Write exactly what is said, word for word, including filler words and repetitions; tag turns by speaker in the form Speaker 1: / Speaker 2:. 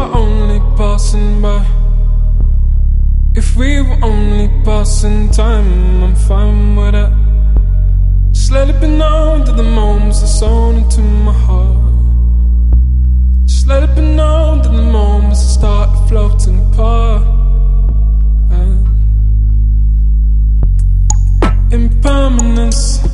Speaker 1: were only passing by, if we were only passing time, I'm fine with that. Just let it be known that the moments are sewn into my heart. Just let it be known that the moments start floating apart. And impermanence